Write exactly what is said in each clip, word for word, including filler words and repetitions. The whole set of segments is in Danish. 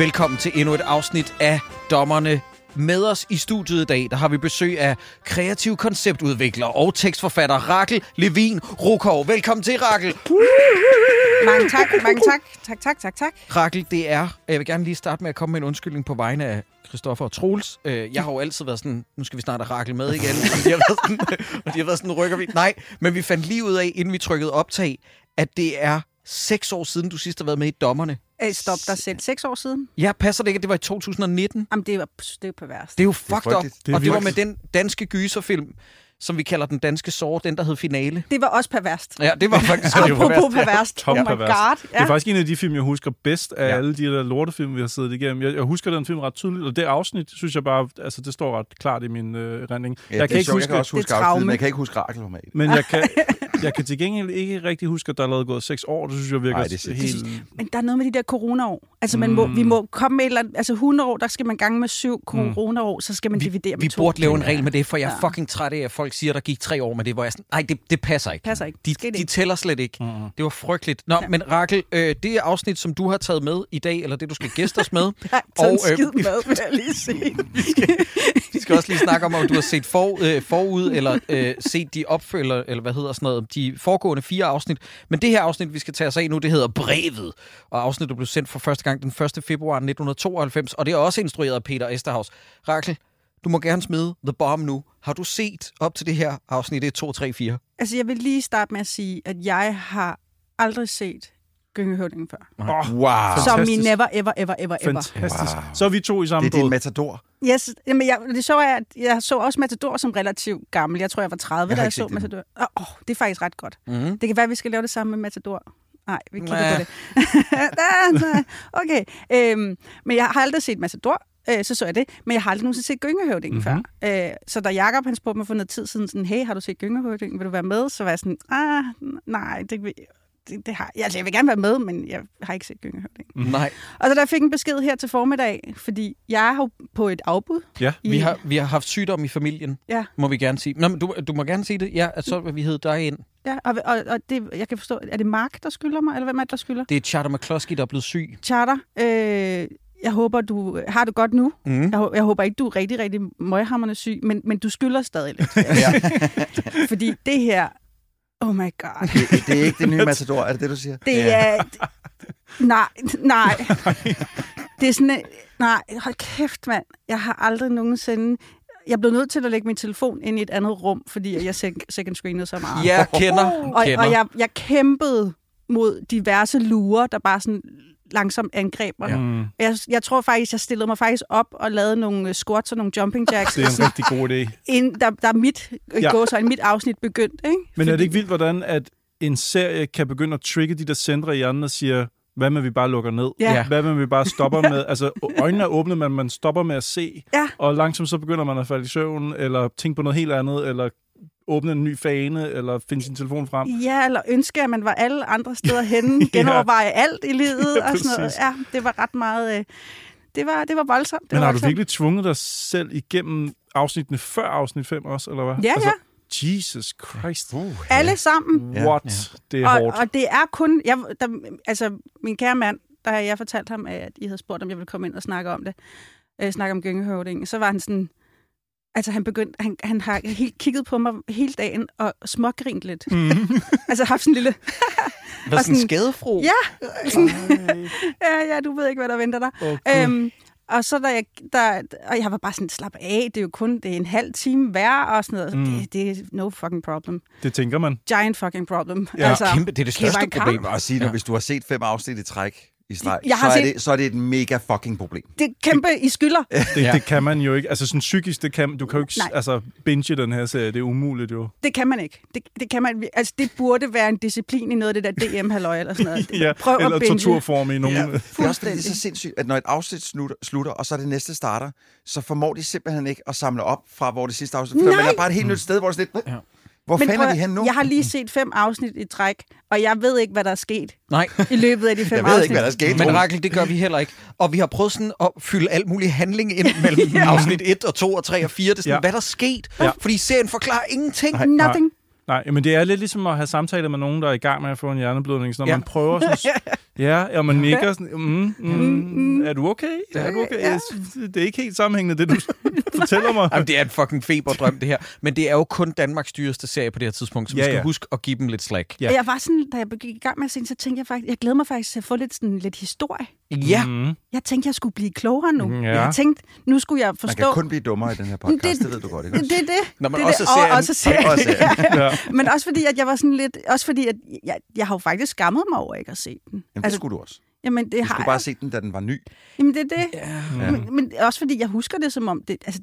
Velkommen til endnu et afsnit af Dommerne. Med os i studiet i dag, der har vi besøg af kreativ konceptudvikler og tekstforfatter Rakel Levin Rukov. Velkommen til, Rakel. Mange tak, mange tak. Tak, tak, tak, tak. Rakel, det er... Jeg vil gerne lige starte med at komme med en undskyldning på vegne af Christoffer og Troels. Jeg har jo altid været sådan, nu skal vi snart have Rakel med igen. Og de har været sådan, og de har været sådan rykker vi. Nej, men vi fandt lige ud af, inden vi trykkede optag, at det er seks år siden, du sidst har været med i Dommerne. Æ, stop dig selv. Seks år siden? Ja, passer det ikke, at det var i to tusind nitten? Jamen, det var, det er på værst. Det er jo fucked up. Det er og det var med den danske gyserfilm, som vi kalder Den Danske Sorg, den der hed Finale. Det var også perverst. Ja, det var faktisk apropos perverst. Ja, oh my god. Ja. Det er faktisk en af de film, jeg husker bedst af ja. alle de der lortefilm, vi har siddet igennem. Jeg, jeg husker den film ret tydeligt, og det afsnit, synes jeg bare, altså det står ret klart i min øh, rending. Ja, jeg kan ikke sjovt. huske, jeg kan også huske afsnit, men jeg kan ikke huske Rakel normalt. Men jeg kan, jeg kan til gengæld ikke rigtig huske, at der er lavet gået seks år. Det synes jeg virker Ej, det er helt... Men der er noget med de der coronaår. Altså, man må, mm. vi må komme med et eller andet... Altså, hundrede år, der skal man gange med syv coronaår, så skal man vi, dividere med vi to. Vi burde lave en regel med det, for jeg er ja. fucking træt af, at folk siger, der gik tre år med det, hvor jeg sådan, nej, det, det passer ikke. Passer ikke. De, de tæller slet ikke. Mm. Det var frygteligt. Nå, ja. men Rakel, øh, det er afsnit, som du har taget med i dag, eller det, du skal gæste os med. Jeg har taget og, en skid øh, med, vil jeg lige sige. vi, skal, vi skal også lige snakke om, om du har set for, øh, forud, eller øh, set de opfølger, eller hvad hedder sådan noget, de foregående fire afsnit. Men det her afsnit, vi skal tage os af nu, det hedder Brevet. Og afsnittet blev sendt for første gang den første februar nitten tooghalvfems, og det er også instrueret af Peter Esterhaus. Rakel, du må gerne smide The Bomb nu. Har du set op til det her afsnit et, to, tre, fire? Altså, jeg vil lige starte med at sige, at jeg har aldrig set Gyngehøvdingen før. Oh, wow. Som i never, ever, ever, ever, ever. Fantastisk. Wow. Så er vi to i samme båd. Det er din Matador. Yes, jamen jeg, det så er, at jeg så også Matador som relativt gammel. Jeg tror, jeg var tredive, jeg da jeg så Matador. Åh, oh, det er faktisk ret godt. Mm-hmm. Det kan være, at vi skal lave det samme med Matador. Nej, vi kigger på det. Okay, øhm, men jeg har aldrig set Matador. Øh, så så jeg det, men jeg har aldrig nogensinde set Gyngehøvdingen mm-hmm. før. Øh, så da Jacob han spurgte mig for noget tid siden, sådan, hey, har du set Gyngehøvdingen? Vil du være med? Så var jeg sådan, ah, nej, det, det, det har jeg. Altså, jeg vil gerne være med, men jeg har ikke set Gyngehøvdingen. Mm. Nej. Og så der fik en besked her til formiddag, fordi jeg er jo på et afbud. Ja. I... Vi, har, vi har haft sygdom i familien, ja. må vi gerne sige. Nå, men du, du må gerne sige det. Ja, så vil vi hedde dig ind. Ja, og, og, og det, jeg kan forstå, er det Mark, der skylder mig, eller hvem er det, der skylder? Det er Charter McCloskey, der er blevet syg. Charter, øh... Jeg håber, du har det godt nu. Mm. Jeg, jeg håber ikke, du er rigtig, rigtig møghamrende syg, men, men du skylder stadig lidt. Ja. Fordi det her... Oh my god. Det, det er ikke det nye Matador, er det det, du siger? Det er... Nej, nej. Det er sådan... Nej, hold kæft, mand. Jeg har aldrig nogensinde... Jeg blev nødt til at lægge min telefon ind i et andet rum, fordi jeg second screenede så meget. Ja, kender. Og, kender. og jeg, jeg kæmpede mod diverse lurer, der bare sådan... langsomt angreb mig. Ja. Jeg, jeg tror faktisk, jeg stillede mig faktisk op og lavede nogle squats og nogle jumping jacks. Det er en rigtig god idé. Ind, der, der er mit, ja. går, så mit afsnit begyndt. Ikke? Men Fordi... er det ikke vildt, hvordan at en serie kan begynde at trigge de der centre i hjernen og siger, hvad med vi bare lukker ned? Ja. Hvad med vi bare stopper med? Altså, øjnene er åbne, men man stopper med at se. Ja. Og langsomt så begynder man at falde i søvn, eller tænke på noget helt andet, eller åbne en ny fane, eller finde sin telefon frem. Ja, eller ønske, at man var alle andre steder henne, genoverveje ja. alt i livet, ja, og sådan noget. Ja, det var ret meget... Øh, det, var, det var voldsomt. Det Men var har voldsomt. du virkelig tvunget dig selv igennem afsnittene før afsnit fem også, eller hvad? Ja, altså, ja. Jesus Christ. Uh, alle sammen. What? Ja. Det er og, hårdt. Og det er kun... Jeg, der, altså, min kære mand, der jeg fortalte ham, at I havde spurgt, om jeg ville komme ind og snakke om det, øh, snakke om Gyngehøvdingen, så var han sådan... Altså, han begyndte, han, han har helt kigget på mig hele dagen og smågrint lidt. Mm. Altså, haft sådan en lille... Var sådan en skadefro? Ja. Sådan, ja, ja, du ved ikke, hvad der venter dig. Okay. Øhm, og så da jeg... Der, og jeg var bare sådan, slap af, det er jo kun det er en halv time hver, og sådan noget. Mm. Det, det er no fucking problem. Det tænker man. Giant fucking problem. Ja, altså, kæmpe, det er det største problem. Og sige, ja. Hvis du har set fem afsnit i træk, i slag, jeg så, er set... det, så er det et mega fucking problem. Det er kæmpe, I skylder. Det, det kan man jo ikke. Altså sådan psykisk, det kan, du kan jo ikke altså, binge den her serie. Det er umuligt jo. Det kan man ikke. Det, det, kan man, altså, det burde være en disciplin i noget af det der D M-halløj eller sådan noget. Ja, prøv eller at binge. torturform i nogen. Ja. Det er også det er så sindssygt, at når et afsnit slutter, slutter, og så er det næste starter, så formår de simpelthen ikke at samle op fra, hvor det sidste afsnit... For man er bare et helt nyt sted, hvor det er lidt... Ja. Hvor Men fanden er vi henne nu? Jeg har lige set fem afsnit i træk, og jeg ved ikke, hvad der er sket Nej. i løbet af de fem afsnit. Jeg ved ikke, hvad der er sket. Men Rakel, det gør vi heller ikke. Og vi har prøvet sådan at fylde alt mulig handling ind mellem ja. afsnit et og to og tre og fire. Det er sådan, ja. hvad der er sket. Ja. Fordi serien forklarer ingenting. Nej. Nothing. Nej, men det er lidt ligesom at have samtaler med nogen, der er i gang med at få en hjerneblødning. Så når ja. man prøver sådan Ja, ja, man nikker sådan, mm, mm, Mm. er du okay? Er du okay? Ja. Jeg synes, Det er ikke helt sammenhængende, det du fortæller mig. Jamen, det er en fucking feberdrøm, det her. Men det er jo kun Danmarks dyreste serie på det her tidspunkt, så vi Ja, skal ja. huske at give dem lidt slack. Ja. Ja. Jeg var sådan, da jeg gik i gang med at se, så tænkte jeg faktisk, jeg glæder mig faktisk til at få lidt, sådan, lidt historie. Ja, Mm. Jeg tænkte, jeg skulle blive klogere nu. Mm, ja. Jeg tænkte, nu skulle jeg Man forstå... kan kun blive dummere i den her podcast, det, det ved du godt, ikke? Det er det. Når man det, er også det. ser Og, en- også serien. Og serien. Ja. Men også fordi, at jeg var sådan lidt... Også fordi, at jeg, jeg har jo faktisk skammet mig over ikke at se den. Jamen, det skulle du også. Jamen, det Du har skulle jeg. bare se den, da den var ny. Jamen, det er det. Ja. Men, men også fordi, jeg husker det som om... Det, altså,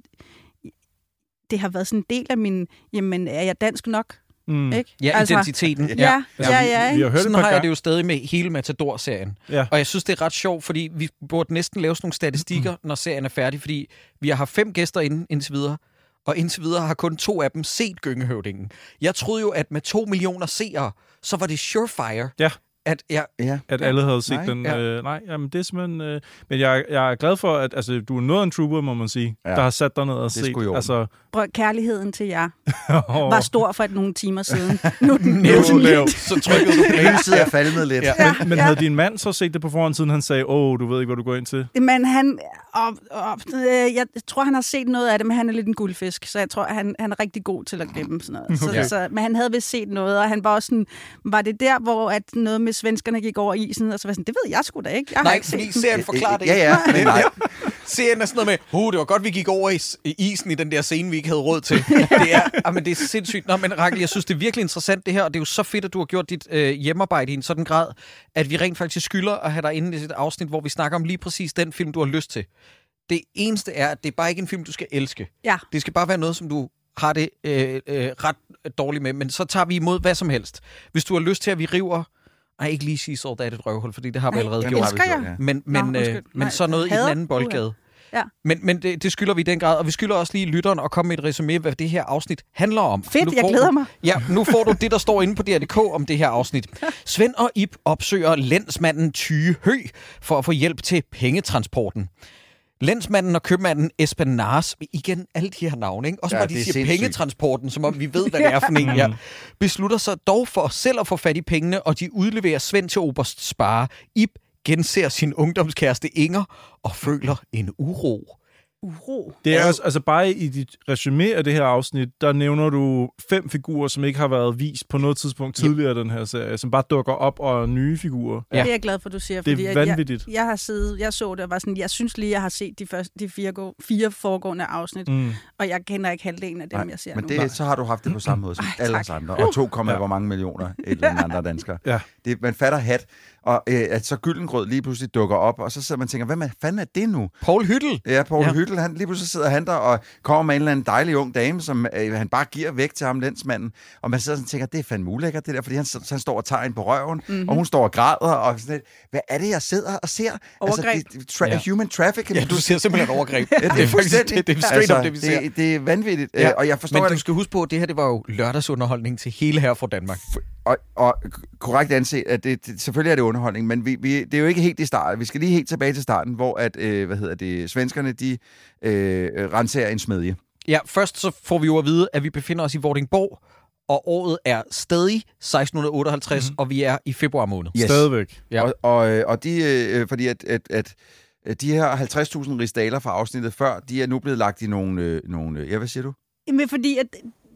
det har været sådan en del af min... Jamen, er jeg dansk nok? Mm. Ikke? ja Altså, identiteten. Ja, ja, ja. ja, Vi, vi har hørt Sådan et par har jeg gange. det jo stadig med hele Matador-serien. Ja. Og jeg synes, det er ret sjovt, fordi vi burde næsten lave sådan nogle statistikker, når serien er færdig, fordi vi har haft fem gæster inde indtil videre, og indtil videre har kun to af dem set Gyngehøvdingen. Jeg troede jo, at med to millioner seere, så var det surefire, Ja. at jeg... Ja. At alle havde set Nej, den. ja. Øh, nej, jamen det er simpelthen... Øh, men jeg, jeg er glad for, at altså, du er noget af en trooper, må man sige, Ja. der har sat dig ned og er set. sgu i orden. Altså, Prøv, kærligheden til jer oh, var stor for et nogle timer siden. Nu er den Nu er den sådan lav. lidt- Så trykkede du play. Lyset er faldet lidt. Ja. Ja, Men ja. havde din mand så set det på forhånd, siden han sagde, åh, oh, du ved ikke, hvad du går ind til? Men han, og, og, øh, jeg tror, han har set noget af det, men han er lidt en guldfisk, så jeg tror, han, han er rigtig god til at glemme sådan noget. Okay. Så, så, men han havde vist set noget, og han var også sådan, var det der, hvor at noget med svenskerne gik over isen, og så var jeg sådan, det ved jeg sgu da ikke. Jeg har Nej, ikke fordi set den. serien forklarer det Ja, ikke. ja, men nej. Serien er sådan noget med, uh, det var godt, vi gik over i, s- i isen i den der scene, vi ikke havde råd til. Det er, ah, men det er sindssygt. Nå, men Rakel, jeg synes, det er virkelig interessant det her, og det er jo så fedt, at du har gjort dit øh, hjemmearbejde i en sådan grad, at vi rent faktisk skylder at have dig inde i et afsnit, hvor vi snakker om lige præcis den film, du har lyst til. Det eneste er, at det er bare ikke en film, du skal elske. Ja. Det skal bare være noget, som du har det øh, øh, ret dårligt med, men så tager vi imod hvad som helst. Hvis du har lyst til, at vi river... Ej, ikke lige sige så, det er et røvhul, fordi det har vi Nej, allerede jeg gjort. elsker jeg. Ja. Men, men, Nå, øh, undskyld. men Nej, så noget i den hader. anden boldgade. Ja. Men, men det, det skylder vi i den grad, og vi skylder også lige lytteren at komme med et resumé, hvad det her afsnit handler om. Fedt, Nu jeg får glæder du, mig. Ja, nu får du det, der står inde på D R punktum D K om det her afsnit. Svend og Ib opsøger lensmanden Tyge Hø for at få hjælp til pengetransporten. Lensmanden og købmanden Esben Nars, igen alle de her navne, ikke? Også Ja, bare de det er siger sindssygt. pengetransporten, som om vi ved, hvad det er for en, ja. Beslutter sig dog for selv at få fat i pengene, og de udleverer Svend til Oberst Spare. Ib genser sin ungdomskæreste Inger og føler en uro. Uro. Det er også, altså bare i dit resumé af det her afsnit, der nævner du fem figurer, som ikke har været vist på noget tidspunkt tidligere i den her serie, som bare dukker op og er nye figurer. Ja. Det er jeg glad for, du siger. Det er fordi at vanvittigt. Jeg, jeg har siddet, jeg så det og var sådan, jeg synes lige, jeg har set de, første, de fire, gå, fire foregående afsnit, Mm. og jeg kender ikke halvdelen af dem, Nej, jeg ser men nu. det, så har du haft det på samme måde som Ej, alle tak. os andre. Og to komma Ja. hvor mange millioner et eller andet andre danskere. Ja. Det, man fatter hat, og øh, at så Gyldengrød lige pludselig dukker op, og så sidder man og tænker, hvad med, fanden er det nu? Poul Hyttel. Ja, Poul Ja. ja. Hyttel, han, lige pludselig sidder han der og kommer med en eller anden dejlig ung dame, som øh, han bare giver væk til ham, lensmanden. Og man sidder sådan og tænker, det er fandme ulækkert det der, fordi han, han står og tager en på røven, mm-hmm. og hun står og græder, og sådan lidt, hvad er det, jeg sidder og ser? Overgreb. Altså, det, det, tra- Ja. human trafficking. Ja, du ser simpelthen et overgreb. Ja, det er faktisk fuldstændig. det, det er straight altså, up, det vi ser. det, det er vanvittigt, Ja. ja. og jeg forstår Men du det. skal huske på, at det her det var jo lørdagsunderholdning til hele her fra Danmark. Og, og korrekt anset, at det, det, selvfølgelig er det underholdning, men vi, vi, det er jo ikke helt i starten. Vi skal lige helt tilbage til starten, hvor at, øh, hvad hedder det, svenskerne, de øh, renser en smedje. Ja, først så får vi jo at vide, at vi befinder os i Vordingborg, og året er stadig seksten otteoghalvtreds, mm. og vi er i februar måned. Yes. Stadigvæk. Ja. Og, og, øh, og de, øh, fordi at, at, at, at de her halvtreds tusind rigsdaler fra afsnittet før, de er nu blevet lagt i nogle, øh, nogle ja, hvad siger du? Jamen, fordi at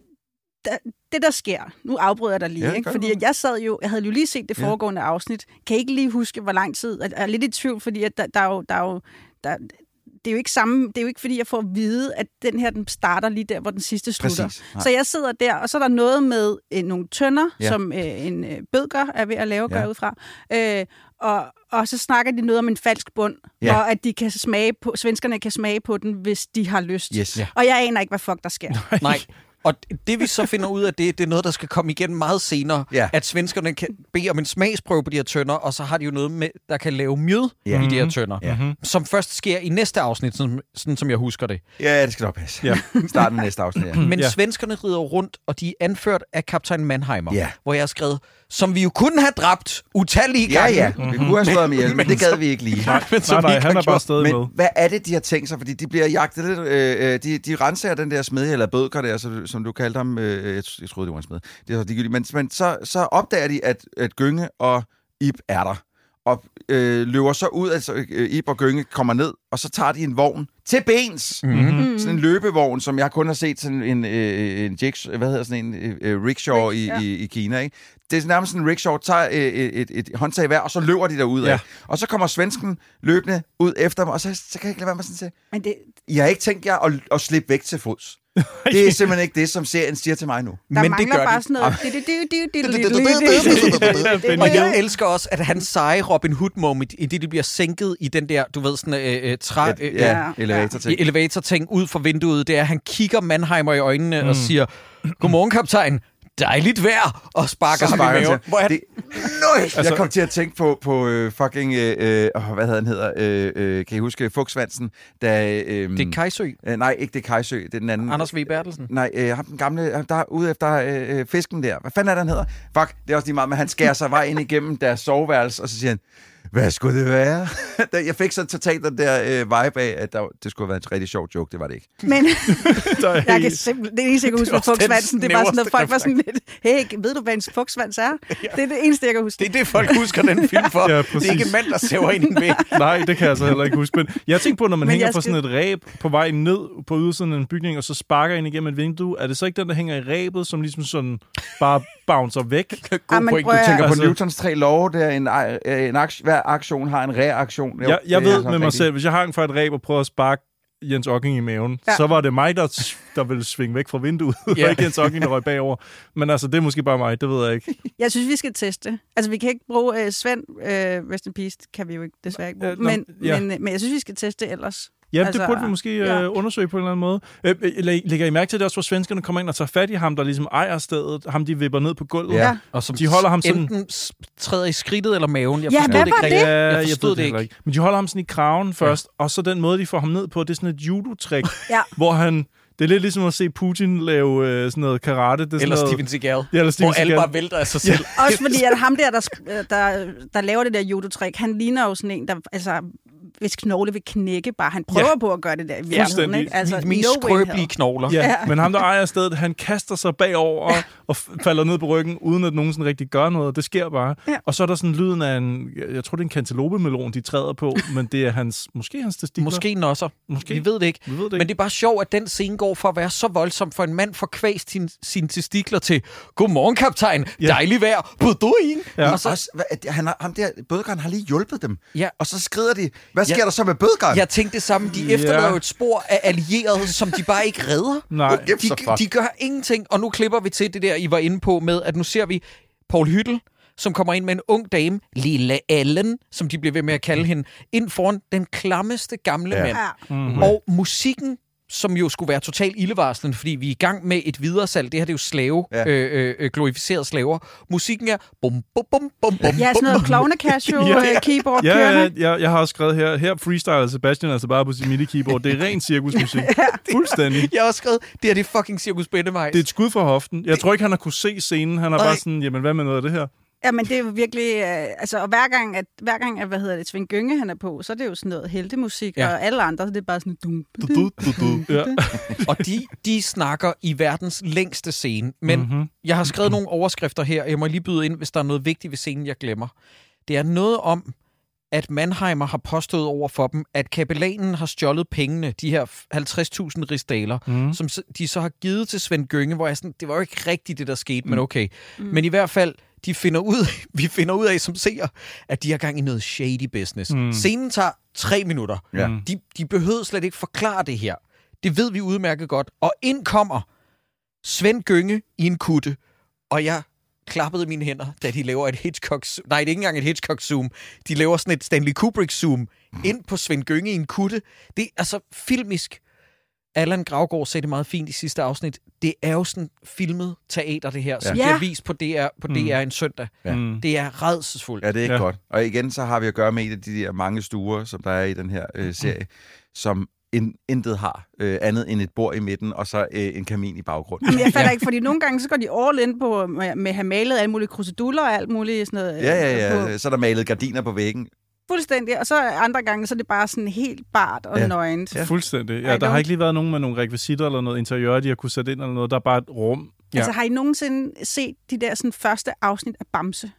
der, det, der sker, nu afbryder jeg dig lige, Ja, ikke? gør Fordi du. at jeg sad jo, jeg havde jo lige set det Ja. foregående afsnit, kan ikke lige huske, hvor lang tid, jeg er lidt i tvivl, fordi at der, der er jo, der er jo der, det er jo ikke samme, det er jo ikke fordi, jeg får at vide, at den her, den starter lige der, hvor den sidste slutter. Præcis. Nej. Så jeg sidder der, og så er der noget med øh, nogle tønder, Ja. ja. som øh, en øh, bødker er ved at lave, Ja. gør ud fra. Øh, og, og så snakker de noget om en falsk bund, Ja. og at de kan smage på, svenskerne kan smage på den, hvis de har lyst. Yes. Ja. Og jeg aner ikke, hvad fuck der sker. Nej. Og det vi så finder ud af, det, det er noget, der skal komme igen meget senere. Ja. At svenskerne kan bede om en smagsprøve på de her tønder, og så har de jo noget med, der kan lave mjød Ja. i de her tønder. Ja. Som først sker i næste afsnit, sådan, sådan som jeg husker det. Ja, det skal nok passe. Ja. Starten af næste afsnit, ja. Men Ja. ja. svenskerne rider rundt, og de er anført af kaptajn Mannheimer, Ja. hvor jeg har skrevet, som vi jo kunne have dræbt utallige Ja, gange. ja. Vi kunne have slået ham ihjel, men det gad vi ikke lige. Men som Nej, vi nej, ikke han har er bare gjort. stadig med. Men hvad er det, de har tænkt sig? Fordi de bliver jagtet lidt... Øh, de, de renser den der smedje, eller bødker der, så, som du kaldte ham. Øh, jeg, jeg troede, det var en smed. Det er så ligegyldigt. Men, men så, så opdager de, at, at Gynge og Ib er der. og øh, løber så ud, altså øh, Ib og Gynge kommer ned, og så tager de en vogn til bens. Mm-hmm. Sådan en løbevogn, som jeg kun har set sådan en, øh, en jigs, hvad hedder sådan en øh, rickshaw i, ja. i, i Kina, ikke? Det er nærmest sådan en rickshaw, tager øh, et, et, et håndtag hver, og så løber de derud af. Ja. Og så kommer svensken løbende ud efter mig, og så, så kan jeg ikke lade være med sådan at Men det... I har ikke tænkt jer at, at slippe væk til fods. Det er simpelthen ikke det, som serien siger til mig nu. Der men mangler det gør bare den. sådan noget... Og jeg elsker også, at han seje Robin Hood-moment, i det de bliver sænket i den der, du ved, sådan øh, træ... Øh, ja, elevator-ting. Elevator-ting ud fra vinduet, det er, at han kigger Mannheimer i øjnene mm. og siger, godmorgen, kaptajn. Dejligt vejr, og sparker ham i maven. Hvor er det? Nøj! Altså, jeg kom til at tænke på, på uh, fucking, uh, uh, hvad hedder han hedder, uh, uh, kan I huske Fugtsvansen? Da, um, det er Kajsø? Uh, nej, ikke det er Kajsø, det er den anden. Anders V. Bertelsen? Nej, uh, ham den gamle, der er ude efter uh, fisken der. Hvad fanden er det, han hedder? Fuck, det er også lige meget, men han skærer sig vej ind igennem deres soveværelse, og så siger han, hvad skulle det være? Jeg fik så totalt den der øh, vibe af, at der, det skulle være en rigtig sjov joke. Det var det ikke. Men jeg kan simpelthen, det er eneste, jeg kan huske med Fugtsvansen. Det er bare sådan, at folk var sådan lidt, hey, ved du, hvad en fugtsvans er? Ja. Det er det eneste, jeg kan huske. Det er det, folk husker den film for. Ja, det er ikke en mand, der sæver ind i en væg. Nej, det kan jeg så heller ikke huske. Men jeg tænker på, når man Men hænger på skal... sådan et ræb på vej ned på ydersiden af en bygning, og så sparker ind igennem et vindue, er det så ikke den, der hænger i ræbet, som ligesom sådan bare bouncer væk? God point. Du tænker på Newtons tre love, der en, en aktion, hver aktion har en reaktion. Jo, jeg jeg ved med mig selv, hvis jeg hang for et ræb og prøvede at sparke Jens Ocking i maven, ja. så var det mig, der, der ville svinge væk fra vinduet, yeah. og ikke Jens Ocking, der røg bagover. Men altså, det er måske bare mig, det ved jeg ikke. Jeg synes, vi skal teste. Altså, vi kan ikke bruge uh, Svend, uh, rest in peace, kan vi jo ikke, desværre ikke bruge. Ja, men, ja. men, men jeg synes, vi skal teste ellers. Ja, altså, det burde vi måske ja. øh, undersøge på en eller anden måde. Øh, lægger I mærke til det også, hvor svenskerne kommer ind og tager fat i ham, der ligesom ejer stedet, ham de vipper ned på gulvet, ja. og som de holder ham sådan... enten træder i skridtet eller maven. Jeg ja, hvad det ikke var det? Ja, jeg forstod det, det ikke. ikke. Men de holder ham sådan i kraven først, ja. og så den måde, de får ham ned på, det er sådan et judo-trick, ja. hvor han... Det er lidt ligesom at se Putin lave øh, sådan noget karate. Det er eller noget, Steven Seagal. Ja, eller Steven hvor Seagal. alle bare vælter af sig selv. Ja. Også fordi, at ham der, der, der, der laver det der judo-trick, han ligner jo sådan en, der... Altså, hvis knogle vil knække bare. Han prøver ja. på at gøre det der i virkeligheden, ikke? Altså, de mest no skrøbelige knogler. Ja, ja, men ham, der ejer stedet, han kaster sig bagover ja. og falder ned på ryggen, uden at nogen sådan rigtig gør noget. Det sker bare. Ja. Og så er der sådan lyden af en, jeg tror, det er en cantaloupe-melon, de træder på, men det er hans, måske hans testikler. Måske nosser. Måske. Vi ved det ikke. Vi ved det ikke. Men det er bare sjovt, at den scene går for at være så voldsom, for en mand får kvæst sin, sine testikler til, godmorgen, kaptajn, ja. dejlig vejr, på duin. Ja. Og så, også, han har, ham der, Bødgeren har lige hjulpet dem. Ja. Og så skrider de, hvad sker ja. der så med Bødgeren? Jeg tænkte det samme. De efterlader jo et spor af allierede, som de bare ikke redder. Nej. De, de gør ingenting, og nu klipper vi til det der, I var inde på med, at nu ser vi Paul Hyttel, som kommer ind med en ung dame, Lille Ellen, som de bliver ved med at kalde hende, ind foran den klammeste gamle ja. mand. Mm-hmm. Og musikken, som jo skulle være totalt ildevarslende, fordi vi er i gang med et videresalg. Det her det er jo slave, ja. øh, øh, glorificerede slaver. Musikken er bum, bum, bum, bum, bum. Ja, sådan noget klovne-cashew ja. keyboard ja, kørende. Ja, jeg, jeg har også skrevet her, her freestyler Sebastian altså bare på sin MIDI-keyboard. Det er ren cirkusmusik. ja. Fuldstændig. Jeg har også skrevet, det er det fucking cirkus Bendemejs. Det er et skud fra hoften. Jeg tror ikke, han har kunne se scenen. Han er bare sådan, jamen hvad med noget af det her? Ja, men det er jo virkelig... Øh, altså, og hver gang, at, hver gang at, hvad hedder det, Svend Gynge, han er på, så er det jo sådan noget heltemusik, ja. og alle andre, så det er bare sådan... Dum, dum, dum, dum, ja. Og de, de snakker i verdens længste scene, men mm-hmm. jeg har skrevet nogle overskrifter her, jeg må lige byde ind, hvis der er noget vigtigt ved scenen, jeg glemmer. Det er noget om, at Mannheimer har påstået over for dem, at kapelanen har stjålet pengene, de her halvtreds tusind rigsdaler, mm. som de så har givet til Svend Gynge, hvor jeg sådan, det var jo ikke rigtigt, det der skete, mm. men okay. Mm. Men i hvert fald, de finder ud, vi finder ud af som seer, at de har gang i noget shady business. Mm. Scenen tager tre minutter. Ja. De, de behøvede slet ikke forklare det her. Det ved vi udmærket godt. Og ind kommer Svend Gynge i en kutte, og jeg klappede mine hænder, da de laver et Hitchcock... Nej, det er ikke engang et Hitchcock-zoom. De laver sådan et Stanley Kubrick-zoom ind på Svend Gynge i en kutte. Det er altså filmisk. Allan Gravgaard sagde det meget fint i sidste afsnit. Det er jo sådan filmet teater, det her, som ja. bliver vist på D R, på mm. D R en søndag. Ja. Det er rædselsfuldt. Ja, det er ikke ja. godt. Og igen, så har vi at gøre med et af de der mange stuer, som der er i den her øh, serie, mm. som in, intet har øh, andet end et bord i midten, og så øh, en kamin i baggrunden. Jamen, jeg fatter ja. ikke, fordi nogle gange så går de all in på med, med at have malet alle mulige kruseduller og alt muligt sådan noget. Ja, ja, ja. På. Så er der malet gardiner på væggen. Fuldstændig, og så andre gange, så er det bare sådan helt bart og ja. nøgent. Ja. Fuldstændig. Ja, der har ikke lige været nogen med nogle rekvisitter eller noget interiør, de har kunne sætte ind eller noget. Der er bare et rum. Ja. Altså, har I nogensinde set de der sådan, første afsnit af Bamse?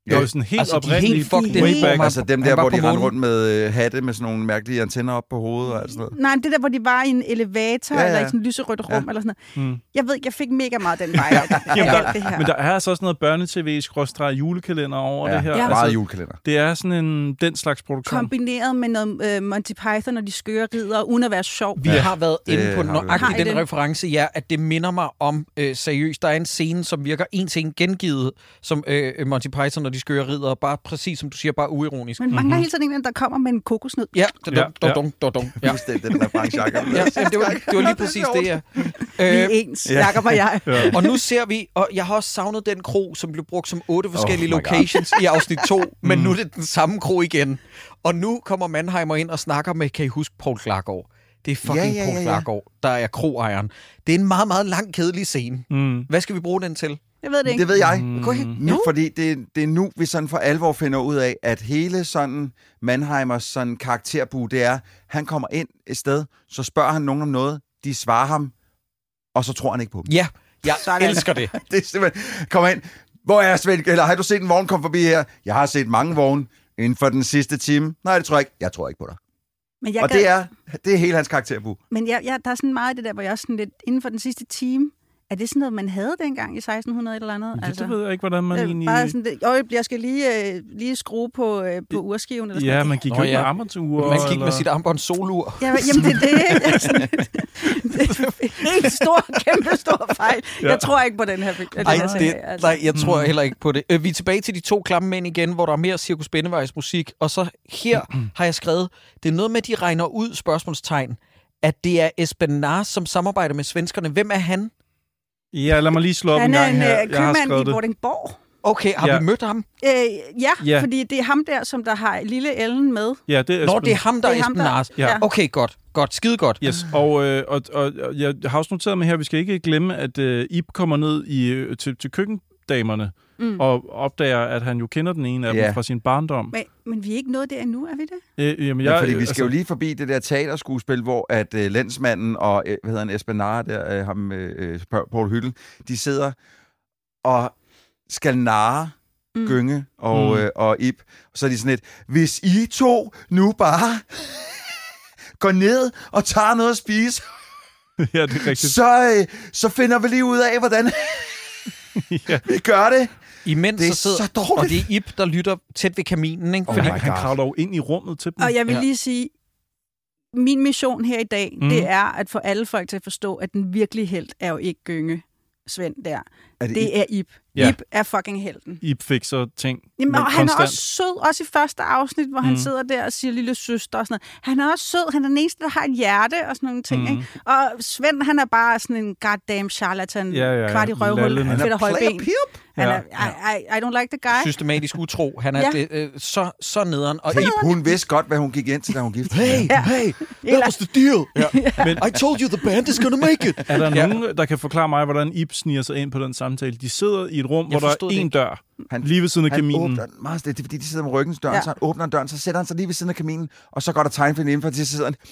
Det var sådan helt altså, de oprindeligt helt fucked way back. Altså dem der, Han var hvor på de rendte månen. rundt med øh, hatte med sådan nogle mærkelige antenner op på hovedet og alt sådan noget. Nej, det der, hvor de var i en elevator, Ja, ja, ja. ja. eller i sådan et lyserødt rum, Ja. eller sådan noget. Mm. Jeg ved, jeg fik mega meget den vej af, af Jamen, alt det her. Men der er altså også noget børne-tv-julekalender over Ja, det her. ja. Altså, Meget julekalender. det er sådan en den slags produktion. Kombineret med noget øh, Monty Python og de skøre ridder, uden at være sjov. Vi ja, har været det inde på har vi. Har nøjagtigt I den det? reference, ja, at det minder mig om øh, seriøst. Der er en scene, som virker en til en gengivet, som øh, Monty Python og de skøre ridder, bare præcis som du siger, bare uironisk. Men mangler mm-hmm. hele tiden en, der kommer med en kokosnød. Ja, dong, Ja, dong, ja. dong, dong, dong. Ja. Fuldstændig den reference, Jacob. Ja, jamen, det, var, det var lige præcis det, ja. Vi er Øh, ens, Jacob og jeg. Ja. og nu ser vi, og jeg har også savnet den kro, som blev brugt som otte forskellige Oh my God. locations i afsnit to, men nu er det den samme kro igen. Og nu kommer Mannheimer ind og snakker med, kan I huske Poul Klargaard? Det er fucking Ja, ja, ja, Poul ja. Klargaard, der er kroejeren. Det er en meget, meget lang, kedelig scene. Mm. Hvad skal vi bruge den til? Jeg ved det ikke. Det ved jeg. Mm. Gå hen. Nu, fordi det, det er nu, vi sådan for alvor finder ud af, at hele sådan Mannheimers sådan karakterbu, det er, han kommer ind et sted, så spørger han nogen om noget, de svarer ham, og så tror han ikke på dem. Ja, jeg Sådan. elsker det. Det er simpelthen, kommer ind, hvor er Svend, eller har du set en vogn komme forbi her? Jeg har set mange vogne inden for den sidste time. Nej, det tror jeg ikke. Jeg tror ikke på dig. Men, jeg Og kan, det er, det er hele hans karakterbu. men jeg, jeg, der er sådan meget af det der, hvor jeg er sådan lidt inden for den sidste time. Er det sådan noget, man havde dengang i seksten hundrede eller andet? Det, det ved jeg ikke, hvordan man øh, egentlig... Bare sådan, det, jo, jeg skal lige, øh, lige skrue på, øh, på urskiven. Eller sådan Ja, noget. man gik Nå, jo ikke ja. med armbåndsure. Man gik eller... med sit armbånd solur. Ja, jamen, det er det. Jeg er sådan, det er en helt stor, kæmpe stor fejl. Ja. Jeg tror ikke på den her, den Ej, her det, serie. Altså. nej, jeg tror heller ikke på det. Øh, Vi er tilbage til de to klamme mænd igen, hvor der er mere Cirkus Bennevejs musik. Og så her har jeg skrevet, det er noget med, at de regner ud, spørgsmålstegn, at det er Esben Nars, som samarbejder med svenskerne. Hvem er han? Ja, lad mig lige slå op Han en er gang en her. øh, Jeg har købmand skrevet i det. Vordingborg. Okay, har Ja. vi mødt ham? Øh, ja, Ja. fordi det er ham der, som der har lille Ellen med. Ja, det er Nå, Esben. det er ham, der er Det er ham, Esben der- Nars. Ja. Okay, godt. Godt. Skide godt. Yes, og, øh, og, og, og jeg har også noteret mig her, vi skal ikke glemme, at øh, Ib kommer ned i, øh, til, til køkkendamerne mm. og opdager, at han jo kender den ene af Ja. dem fra sin barndom. Men, men vi er ikke nået der endnu, er vi det? Øh, jamen, Ja, jeg, fordi vi altså, skal jo lige forbi det der teaterskuespil, hvor at øh, lensmanden og, øh, hvad hedder han, Esben Nare, der, øh, ham, øh, Poul Hyttel, de sidder og skal narre mm. Gynge og, Mm. øh, og Ib. Og så er de sådan lidt, hvis I to nu bare går ned og tager noget at spise, ja, det er rigtigt. så, øh, så finder vi lige ud af, hvordan Ja. vi gør det. Imens Det er så sidder, så dårligt. og det er Ib, der lytter tæt ved kaminen, ikke? Oh Fordi my Han, han God. kravler jo ind i rummet til dem. Og jeg vil Ja. lige sige, min mission her i dag, Mm. det er at få alle folk til at forstå, at den virkelige helt er jo ikke Gynge Svend der. Er det, Det er Ib. Ja. Ib er fucking helten. Ib fikser ting. Jamen, men og han er konstant. også sød, også i første afsnit, hvor mm. han sidder der og siger lille søster og sådan noget. Han er også sød, han er den eneste, der har et hjerte og sådan nogle ting. Mm. Ikke? Og Svend, han er bare sådan en goddamn charlatan, Ja, ja, ja. kvart i røvhul, Lallende. fedt han og er player højben. pip. Han er, Ja. I, I, I don't like the guy. systematisk utro. Han er Ja. det, øh, så, så nederen. Og Hey, Ib, hun vidste godt, hvad hun gik ind til, da hun giftede sig. hey, Ja. hey, Eller- that was the deal. Ja. Men I told you the band is gonna make it. er der Ja. nogen, der kan forklare mig, hvordan Ib sniger sig ind på den samtale? De sidder i et rum, hvor der forstod er det en ikke. dør, Han- lige ved siden af Han kaminen. åbner den meget stille, det er fordi, de sidder med ryggen til døren, Ja. så han åbner døren, så sætter han sig lige ved siden af kaminen, og så går der tegnfilm indenfor, og så sidder han...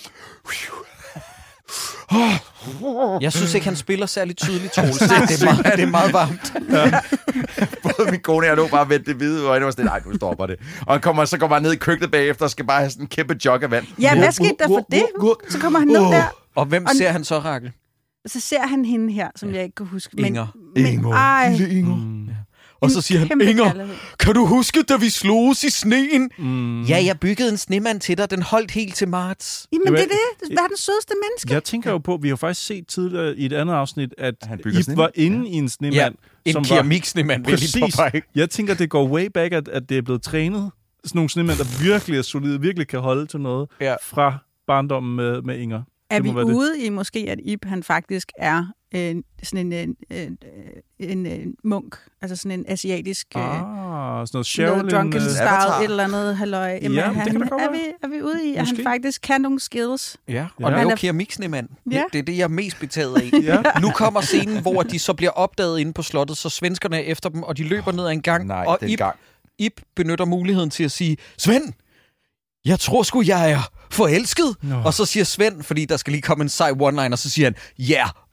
Jeg synes ikke, han spiller særlig tydeligt, Troels. Det, det, er meget, det er meget varmt. Både min kone og jeg lå bare vendt det hvide øjne, og var sådan, nej, nu stopper det. Og han kommer, så går han ned i køkkenet bagefter, og skal bare have sådan en kæmpe jog af vand. Ja, hvad skete der for det? Så kommer han ned der, Og hvem Og- ser han så, Rakel? og så ser han hende her, som jeg ikke kan huske. Men, Inger. Men, Inger. ej, Lille Inger. Mm. Og så siger han, kæmpe Inger, kærlighed. kan du huske, da vi sloges i sneen? Mm. Ja, jeg byggede en snemand til dig. Den holdt helt til marts. Jamen, Jamen, det er det. Det er verdens sødeste menneske. Jeg tænker jo på, vi har faktisk set tidligere i et andet afsnit, at Han bygger Ib snemand. var inde i en snemand. En som var keramiksnemand, vil jeg lige præcis. påpege. Jeg tænker, det går way back, at, at det er blevet trænet. Sådan nogle snemand, der virkelig er solide, virkelig kan holde til noget Ja. fra barndommen med, med Inger. Er Det vi må være det. ude i måske, at Ib han faktisk er øh, sådan en, øh, en, en munk, altså sådan en asiatisk øh, Ah, sådan noget noget Sherilyn. drunken øh, style, Avatar. et eller andet halløj. Jamen, Ja, men det han, kan da godt er, være. vi, er vi ude i, at Måske. han faktisk kan nogle skills? Ja, og Ja. lave Han er- keramiksnemand. Ja. Det er det, jeg er mest betaget af. Ja. Nu kommer scenen, hvor de så bliver opdaget inde på slottet, så svenskerne er efter dem, og de løber ned ad en gang. Nej, og den Ib, gang. Ib benytter muligheden til at sige, Svend, jeg tror sgu, jeg er forelsket. Nå. Og så siger Svend, fordi der skal lige komme en sej one-line, og så siger han, yeah,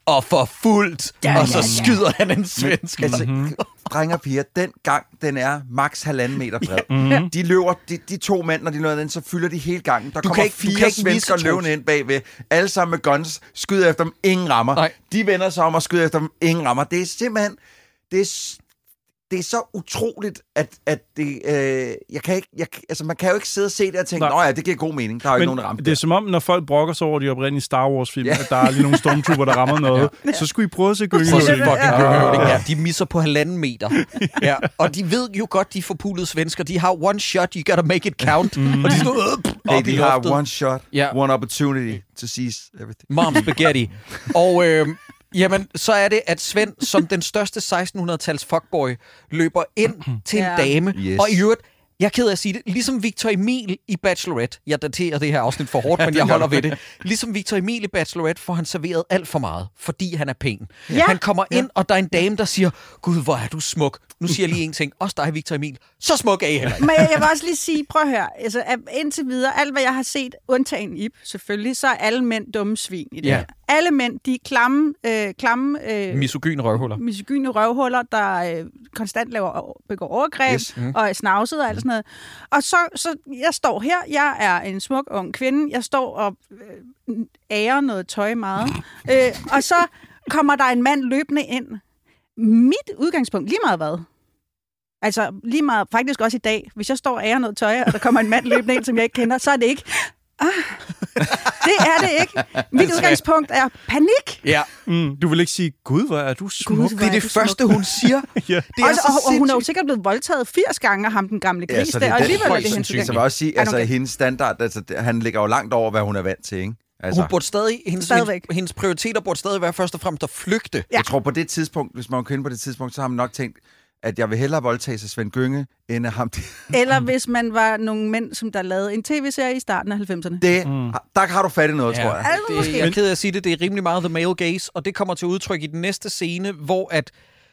og for fuldt, Ja, og så ja, ja. skyder han en svensk. Men, Altså, mm-hmm. Drenge og piger, den gang, den er maks halvanden meter bred. Mm-hmm. De løber, de, de to mænd, når de løber den, så fylder de hele gangen. Der Du kommer kan ikke- du fire kan ikke svensker misse, løvende ind bagved. Alle sammen med guns, skyder efter dem, ingen rammer. Nej. De vender sig om og skyder efter dem, ingen rammer. Det er simpelthen... Det er, det er så utroligt, at, at det... Øh, jeg kan ikke, jeg, altså, man kan jo ikke sidde og se det og tænke, Nej. nå ja, det giver god mening. Der er jo ikke nogen, der rammer det er som om, når folk brokker sig over de oprindelige Star Wars-film, Ja. at der er lige nogle stormtrooper, der rammer noget, så skulle I prøve at se Prøv at se Gyngehøvding. fucking Ja. Gyngehøvding. Ja, de misser på halvanden meter. Ja. Og de ved jo godt, de forpulede svensker. De har one shot, you gotta make it count. Mm. Og de står øh, pff, Hey, op i de har loftet. one shot, Ja. one opportunity to seize everything. Mom spaghetti. Og øh, jamen, så er det, at Svend, som den største seksten hundrede-tals fuckboy, løber ind til en Ja. dame. Yes. Og i øvrigt, jeg er ked af at sige det, ligesom Victor Emil i Bachelorette, jeg daterer det her afsnit for hårdt, men jeg holder ved det. Ligesom Victor Emil i Bachelorette får han serveret alt for meget, fordi han er pæn. Ja. Han kommer ind, og der er en dame, der siger, Gud, hvor er du smuk. Nu siger jeg lige en ting. Også dig, Victor Emil. Så smuk er I heller ikke. Men jeg, jeg vil også lige sige, prøv at høre, altså, at indtil videre, alt hvad jeg har set, undtagen Ib selvfølgelig, så er alle mænd dumme svin i det Ja. her. Alle mænd, de er klamme, øh, klamme øh, Misogyn røvhuller. misogyne røvhuller, der øh, konstant laver, begår overgreb Yes. yes. og er snavset og alt sådan noget. Og så, så jeg står her, jeg er en smuk ung kvinde, jeg står og øh, ærer noget tøj meget, øh, og så kommer der en mand løbende ind. Mit udgangspunkt, lige meget hvad? Altså lige meget, faktisk også i dag, hvis jeg står og ærer noget tøj, og der kommer en mand løbende ind, som jeg ikke kender, så er det ikke... Ah, det er det ikke. Mit udgangspunkt er panik. Ja, Mm, du vil ikke sige, Gud, hvor er du smuk. Gud, det er det første, hun siger. Ja. Det er Og, så og, og hun er jo sindssygt. sikkert blevet voldtaget firs gange af ham, den gamle gris, Ja, så det der, er og den alligevel er højst det hendes sandsynligt. Så udgangspunkt. vil jeg også sige, I don't altså get- hendes standard, altså, det- han ligger jo langt over, hvad hun er vant til, ikke? Altså, Hun burde stadig, hendes, Stadigvæk. hendes, hendes prioriteter burde stadig være først og fremmest at flygte. Ja. jeg tror på det tidspunkt, hvis man var kvinde på det tidspunkt, så har man nok tænkt, at jeg vil hellere voldtage sig Svend Gynge, end af ham. Eller hvis man var nogle mænd, som der lavede en tv-serie i starten af halvfemserne. Det, mm. Der har du fat i noget, tror jeg. Altså, Det, jeg er ked af at sige det, det er rimelig meget the male gaze, og det kommer til udtryk i den næste scene, hvor at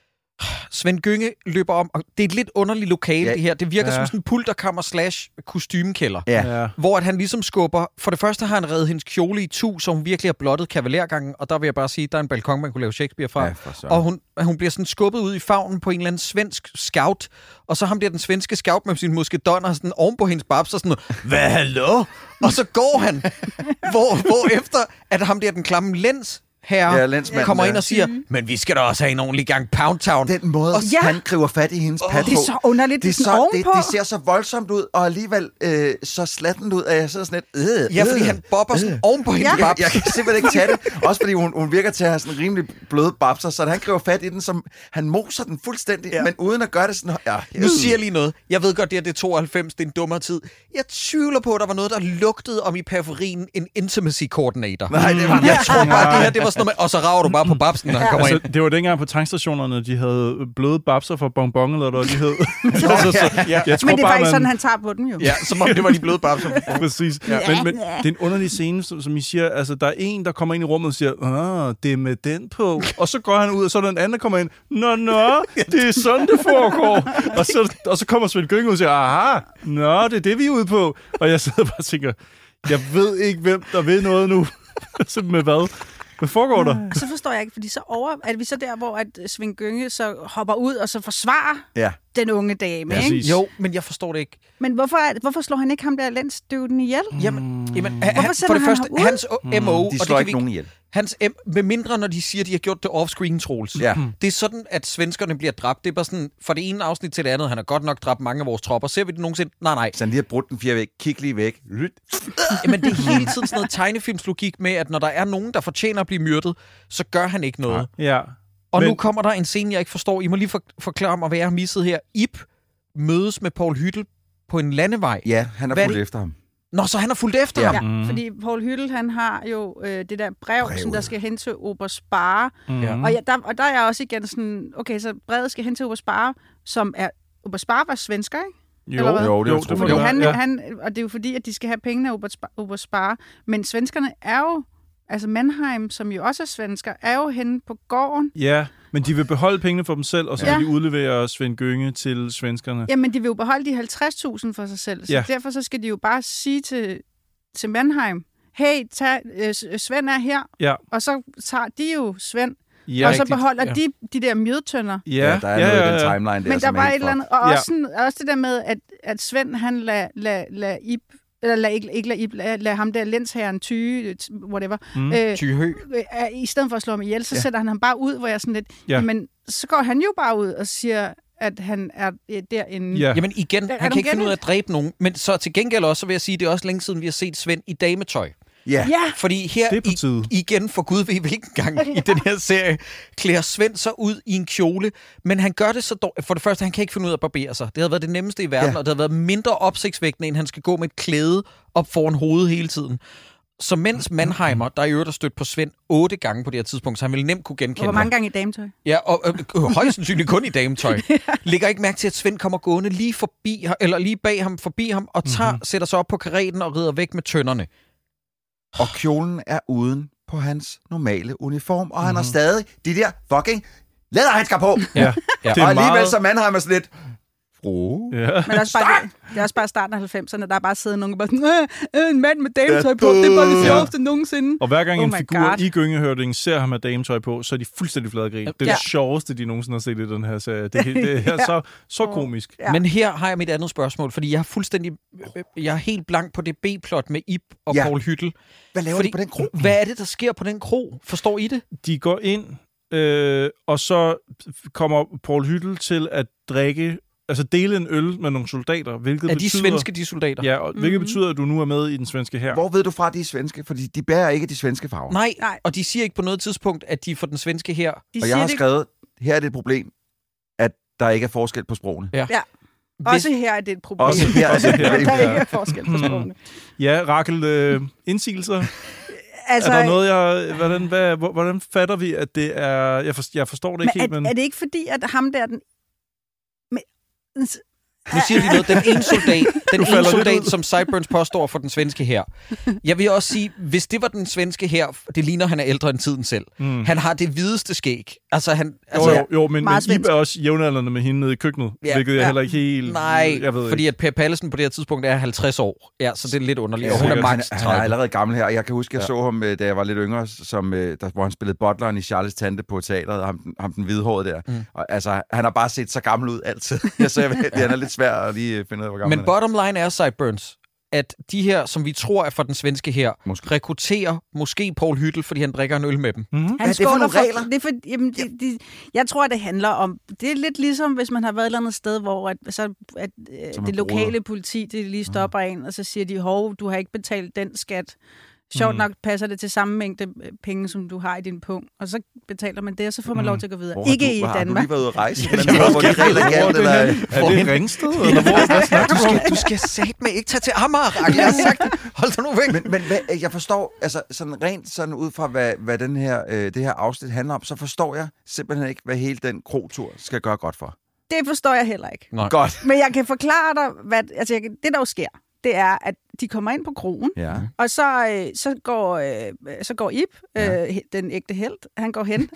Svend Gynge løber om, og det er et lidt underligt lokale, Ja. ja. det her. Det virker Ja. ja. som sådan en pulterkammer slash kostymekælder. Ja. Ja. Hvor at han ligesom skubber... For det første har han reddet hendes kjole i tu, så hun virkelig har blottet kavalergangen, og der vil jeg bare sige, at der er en balkon, man kunne lave Shakespeare fra. Ja, for søren. Og hun, hun bliver sådan skubbet ud i favnen på en eller anden svensk scout, og så ham der den svenske scout med sin muskedonner sådan oven på hendes babs og sådan, hvad hallo? Og så går han, hvor, hvor efter at ham der den klamme lens herre Ja, lensmanden, kommer ja. ind og siger, men vi skal da også have en ordentlig gang Pound Town. Den måde, Ja. han griber fat i hendes pat det er på, så underligt, det, er sådan så, det, ovenpå. det ser så voldsomt ud, og alligevel øh, så slattent ud, at jeg sidder sådan lidt... Øh, Ja, fordi øh. han bobber sådan oven på hendes Ja. babs. Jeg, jeg kan simpelthen ikke tage det. Også fordi hun, hun virker til at have sådan rimelig bløde babser, så han griber fat i den, som han moser den fuldstændig, ja. Men uden at gøre det sådan... Ja, Nu siger jeg lige noget. Jeg ved godt, det er det er tooghalvfems, det er en dummere tid. Jeg tvivler på, at der var noget, der lugtede om i periferien en intimacy coordinator. Nej, det var Jeg tror bare, det her, det var sådan noget med, og så rager du bare på babsen, når han kommer Altså, ind. det var dengang på tankstationerne, de havde bløde babser for bonbon, eller hvad de hed. altså, så, Ja. jeg tror Men det er bare, faktisk man... sådan, han tager på den jo. Ja, som om det var de bløde babser. Præcis. Ja. Men, men det er en underlig scene, som, som I siger. Altså, der er en, der kommer ind i rummet og siger, ah, det er med den på. Og så går han ud, og så er der en anden, der kommer ind. Nå, nå, det er sådan, det foregår. Og så, og så kommer Svend Gynge ud og siger, aha, nå, det er det, vi er ude på. Og jeg sidder bare og tænker, jeg ved ikke, hvem der ved noget nu. Så med hvad? Hvad foregår der? Og så forstår jeg ikke, fordi så over, er vi så der, hvor at Svend Gynge så hopper ud og så forsvarer Ja. den unge dame, Ja, ikke? præcis. Jo, men jeg forstår det ikke. Men hvorfor, er, hvorfor slår han ikke ham der lensstøvden ihjel? Jamen, jamen Hvorfor han, for sender det han første, ham ud? hans M O, De og slår det ikke nogen ihjel. Hans M, med mindre når de siger, at de har gjort det off-screen, Troels. Ja. Det er sådan, at svenskerne bliver dræbt. Det er bare sådan, fra det ene afsnit til det andet, han har godt nok dræbt mange af vores tropper. Ser vi det nogensinde? Nej, nej. Så han lige har brudt den fire væk. Kig lige væk. Lyt. Men det er hele tiden sådan noget tegnefilmslogik med, at når der er nogen, der fortjener at blive myrdet, så gør han ikke noget. Ja. Og Men- nu kommer der en scene, jeg ikke forstår. I må lige for- forklare mig, hvad jeg har misset her. Ib mødes med Poul Hyttel på en landevej. Ja, han er Hvad er fuldt det? efter ham. Nå, så han har fulgt efter Ja. ham. Ja, fordi Poul Hyttel, han har jo øh, det der brev, Brevet. som der skal hen til Oberspare. Mm. Ja. Og, ja, der, og der er jeg også igen sådan, okay, så brevet skal hen til Oberspare, som er, Oberspare var svensker, ikke? Jo, Eller hvad? Jo, det er jo, utroligt. må Fordi det han, være. han, og det er jo fordi, at de skal have pengene af Oberspare, Oberspare. Men svenskerne er jo, altså Mannheim, som jo også er svensker, er jo henne på gården. Ja, men de vil beholde pengene for dem selv, og så Ja. vil de udlevere Svend Gynge til svenskerne. Jamen, de vil jo beholde de halvtreds tusind for sig selv. Så Ja. derfor så skal de jo bare sige til, til Mannheim, hey, tag, øh, Svend er her, Ja. og så tager de jo Svend, Ja, og så rigtigt. beholder ja. de de der mjødtønder. Ja, Ja, der er ja, noget ja, i den ja. timeline der, Men der som er var et helt eller andet, fucked. og Ja. også, sådan, også det der med, at, at Svend, han lader la, la Ib, eller lad, ikke, ikke lad Ib, lad, lad ham der lensherren Tyge, whatever, Mm. øh, Tyhø. øh, i stedet for at slå ham ihjel, så Ja. sætter han ham bare ud, hvor jeg sådan lidt, Ja. men så går han jo bare ud og siger, at han er øh, derinde. Ja. Jamen igen, Er han du kan ikke finde gennem? ud af at dræbe nogen. Men så til gengæld også, så vil jeg sige, det er også længe siden, vi har set Svend i dametøj. Ja. Ja, Fordi her Det er på tide. i, igen, for Gud ved hvilken gang i den her serie, klæder Svend sig ud i en kjole, men han gør det så dårligt. For det første, han kan ikke finde ud af at barbere sig. Det havde været det nemmeste i verden, Ja. og det havde været mindre opsigtsvækkende, end han skal gå med et klæde op foran hovedet hele tiden. Så mens Mannheimer, der i øvrigt har stødt på Svend otte gange på det her tidspunkt, så han ville nemt kunne og genkende hvor mange ham. gange i dametøj? Ja, og øh, højst sandsynligt kun i dametøj. Lægger ikke mærke til, at Svend kommer gående lige forbi ham, eller lige bag ham, forbi ham, og tager, mm-hmm. sætter sig op på kareten og rider væk med tønderne. Og kjolen er uden på hans normale uniform, og han Mhm. har stadig de der fucking læderhandsker på. Ja, Ja. det Og er alligevel meget... så Mannheimer sådan lidt... Fru. Ja. Men det er, også bare, det, det er også bare starten af halvfemserne, der er bare siddet nogen og bare sådan, øh, en mand med dametøj på, det er bare det Ja. sjoveste nogensinde. Og hver gang Oh en my figur God. i Gyngehørdingen ser ham med dametøj på, så er de fuldstændig fladgrin. Det er Ja. det sjoveste, de nogensinde har set i den her serie. Det, er- det er Ja. så, så komisk. Ja. Men her har jeg mit andet spørgsmål, fordi jeg er fuldstændig, jeg er helt blank på det B-plot med Ib og Ja. Poul Hyttel. Hvad laver Fordi, de på den kro? hvad er det, der sker på den kro? Forstår I det? De går ind, øh, og så kommer Poul Hyttel til at drikke, altså dele en øl med nogle soldater, hvilket Er de betyder... svenske, de soldater? Ja, og, hvilket Mhm. betyder, at du nu er med i den svenske hær. Hvor ved du fra, de er svenske? Fordi de bærer ikke de svenske farver. Nej, Nej. og de siger ikke på noget tidspunkt, at de er for den svenske her. De Og jeg siger har det, skrevet, her er det et problem, at der ikke er forskel på sprogene. Ja. Ja. Også her er det et problem. Også her er det et problem. Der er Ja. ikke forskel på sprogene. Ja, Rakel, øh, indsigelser. Altså, Er der noget, jeg... Hvordan, hvad, hvordan fatter vi, at det er... Jeg, for, jeg forstår det ikke men helt, er, men... er det ikke fordi, at ham der... Den, men, Nu siger de noget. Den ene soldat, den Du falder ene lidt soldat ud. som Sideburns påstår for den svenske her. Jeg vil også sige, hvis det var den svenske her, det ligner, han er ældre end tiden selv. Mm. Han har det hvideste skæg. Altså, han... Jo, Altså, jo, jo, men, men meget Ib svensk. er også jævnaldrende med hende nede i køkkenet, Ja. ja, hvilket jeg Ja. heller ikke helt... Nej, jeg ved fordi ikke. at Per Pallesen på det her tidspunkt er halvtreds år. Ja, så det er lidt underligt. Ja, Og hun er sikkert. max Han, han er tredive. allerede gammel her. Jeg kan huske, jeg Ja. så ham, øh, da jeg var lidt yngre, som, øh, der, hvor han spillede butleren i Charles Tante på teatret, og ham, den- ham den hvidhårede der. Mm. Og, altså, han har bare set så gammel ud altid. Jeg så jeg ved, det er lidt svært at lige øh, finde ud af, hvor gammel Men han er. bottom line er, Sideburns, at de her, som vi tror er fra den svenske her, Måske. rekrutterer måske Poul Hyttel, fordi han drikker en øl med dem. Mm-hmm. Han er det for skåler nogle regler? Det er for, jamen, de, de, jeg tror, det handler om... Det er lidt ligesom, hvis man har været et eller andet sted, hvor at, så, at, øh, Som det har lokale broder. politi det lige stopper mm. en, og så siger de, hov, du har ikke betalt den skat. Sjovt Mm. nok passer det til samme mængde øh, penge, som du har i din punkt. Og så betaler man det, og så får man Mm. lov til at gå videre. Hvor har Ikke du, i Har du Danmark. lige været ude at rejse? Ja, Men jeg hvor, var hvor de også- regler Hvor er galt, det eller... hen? Er det Ringsted? Eller hvor? Hvad snakker Du du om? skal, du skal satme ikke tage til Amager, Rakel. Jeg har sagt det. Hold dig nu væk. Men, men hvad, jeg forstår, altså sådan rent sådan ud fra, hvad, hvad den her, øh, det her afsnit handler om, så forstår jeg simpelthen ikke, hvad hele den krotur skal gøre godt for. Det forstår jeg heller ikke. Nej. Godt. Men jeg kan forklare dig, hvad, altså, jeg, kan- det der jo sker, det er, at de kommer ind på krogen, Ja. og så, øh, så, går, øh, så går Ib, Ja. øh, den ægte helt, han går hen.